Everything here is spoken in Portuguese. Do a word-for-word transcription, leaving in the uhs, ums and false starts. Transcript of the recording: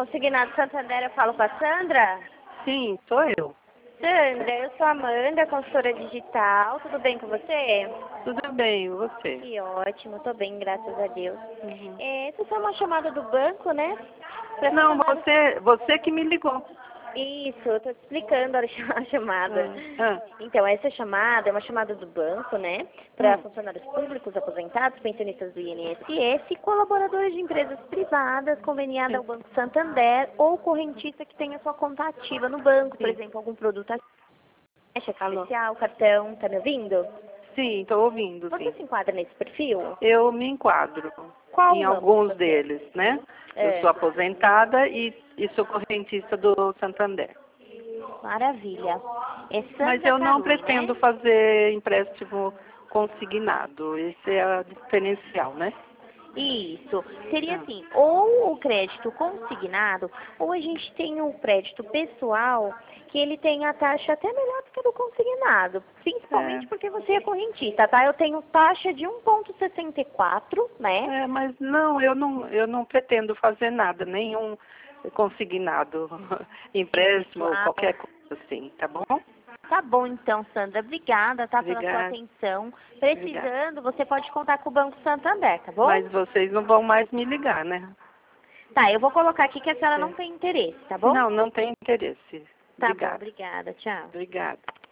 Consignado Santander, eu falo com a Sandra? Sim, sou eu. Sandra, eu sou a Amanda, consultora digital. Tudo bem com você? Tudo bem, e você? Que ótimo, tô bem, graças a Deus. Uhum. É, essa foi uma chamada do banco, né? Pra Não, funcionários- você, você que me ligou. Isso, eu tô te explicando a ch- a chamada. Ah, Então, essa chamada é uma chamada do banco, né? Para Hum. funcionários públicos, aposentados, pensionistas do I N S S e colaboradores de empresas privadas conveniadas Sim. ao Banco Santander ou correntista que tenha sua conta ativa no banco, por Sim. exemplo, algum produto cheque Alô? especial, cartão, tá me ouvindo? Sim, estou ouvindo, Você sim. se enquadra nesse perfil? Eu me enquadro Qual em o ramo que alguns você é? deles, né? Eu É, sou aposentada e, e sou correntista do Santander. maravilha. É Mas Santa eu não Caru, pretendo né? fazer empréstimo consignado. Esse é a diferencial, né? Isso. Seria Ah, assim, ou o crédito consignado, ou a gente tem o crédito pessoal, que ele tem a taxa até melhor do que a do consignado, é. principalmente porque você é correntista, tá? Eu tenho taxa de um vírgula sessenta e quatro, né? É, mas não, eu não, eu não pretendo fazer nada, nenhum consignado, empréstimo, ou Ah, qualquer coisa assim, tá bom? tá bom então, Sandra. Obrigada, tá, pela sua Obrigada, atenção. obrigada. Precisando, você pode contar com o Banco Santander, tá bom? Mas vocês não vão mais me ligar, né? Tá, eu vou colocar aqui que a senhora É. não tem interesse, tá bom? Não, não tem interesse. Tá bom, Obrigada, obrigada. Tchau. obrigada.